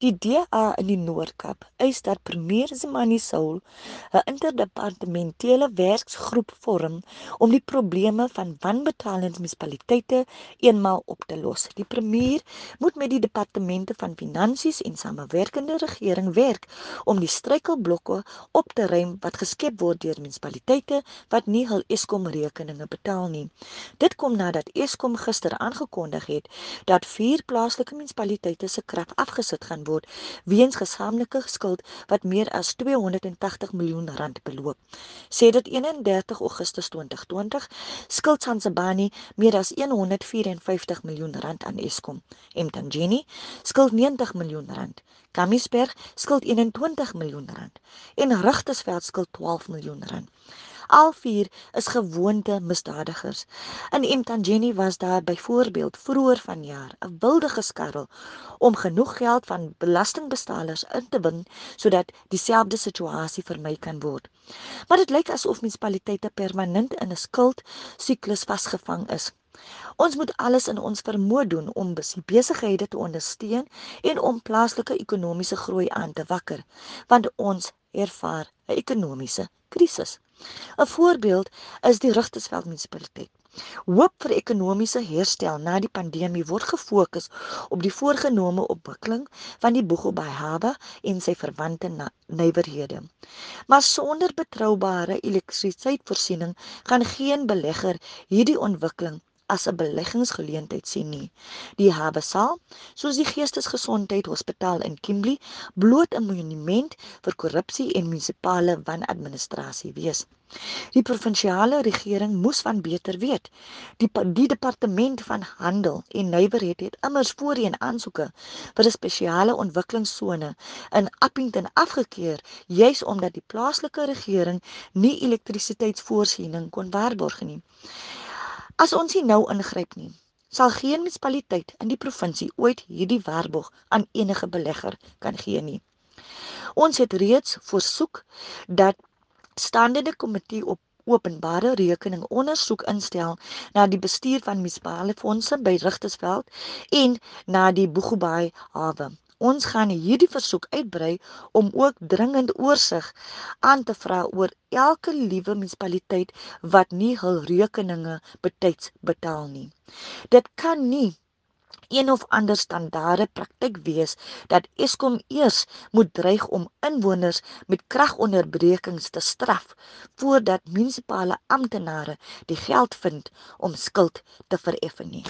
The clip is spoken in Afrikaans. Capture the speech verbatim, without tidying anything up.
Die D A in die Noord-Kaap eis dat Premier Zimani Saul 'n interdepartementele werksgroep vorm om die probleme van wanbetalende munisipaliteite eenmaal op te los. Die premier moet met die departemente van finansies en samewerkende regering werk om die struikelblokke op te ruim wat geskep word deur munisipaliteite wat nie hul Eskom rekeninge betaal nie. Dit kom nadat Eskom gister aangekondig het dat vier plaaslike munisipaliteite se krag afgesit gaan word weens gesamentlike skuld wat meer as tweehonderd en tagtig miljoen rand beloop. Sedert eenendertig Augustus tweeduisend twintig skuld Sansabani meer as honderd vyf en vyftig miljoen rand aan Eskom. Mtangeni skuld negentig miljoen rand. Kamiesberg skuld eenentwintig miljoen rand en Rigtersveld skuld twaalf miljoen rand. Al vier is gewoonte misdadigers. In Mtangeni was daar byvoorbeeld vroeër vanjaar 'n wilde geskarrel om genoeg geld van belastingbetalers in te win sodat dieselfde situasie vermy kan word. Maar dit lyk asof munisipaliteite permanent in 'n skuldsiklus vasgevang is. Ons moet alles in ons vermoë doen om besighede te ondersteun en om plaaslike ekonomiese groei aan te wakker, want ons ervaar 'n ekonomiese krisis. 'n Voorbeeld is die Rigtersveld munisipaliteit. Hoop vir ekonomiese herstel na die pandemie word gefokus op die voorgenome ontwikkeling van die Boegoebaai hawe en sy verwante nywerhede. Maar sonder betroubare elektrisiteitsvoorsiening gaan geen belegger hierdie ontwikkeling as 'n beleggingsgeleentheid sien nie. Die hawe sal, soos die Geestesgesondheid Hospitaal in Kimberley, bloot 'n monument vir korrupsie en munisipale wanadministrasie wees. Die provinsiale regering moes van beter weet. Die, die departement van handel en nywerheid het immers voorheen aansoeke vir 'n spesiale ontwikkelingsone in Appington afgekeur, juis omdat die plaaslike regering nie elektrisiteitsvoorsiening kon waarborg nie. As ons nie nou ingryp nie, sal geen munisipaliteit in die provinsie ooit hierdie waarborg aan enige belegger kan gee nie. Ons het reeds voorsoek dat staande komitee op openbare rekening ondersoek instel na die bestuur van munisipale fondse by Rigtersveld en na die Boegoebaai hawe. Ons gaan hierdie versoek uitbrei om ook dringend oorsig aan te vra oor elke liewe munisipaliteit wat nie hul rekeninge betyds betaal nie. Dit kan nie een of ander standaarde praktyk wees dat Eskom eers moet dreig om inwoners met kragonderbrekings te straf voordat munisipale amptenare die geld vind om skuld te vereffen nie.